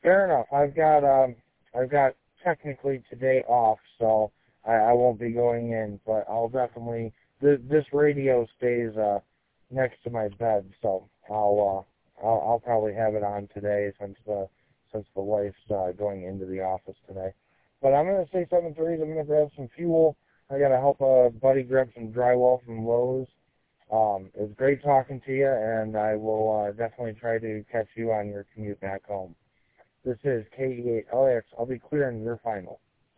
Fair enough. I've got technically today off, so I won't be going in, but I'll definitely this radio stays next to my bed, so I'll probably have it on today since the wife's going into the office today. But I'm gonna say 7:30. I'm gonna grab some fuel. I gotta help a buddy grab some drywall from Lowe's. It was great talking to you, and I will definitely try to catch you on your commute back home. This is KE8LX. I'll be clearing your final.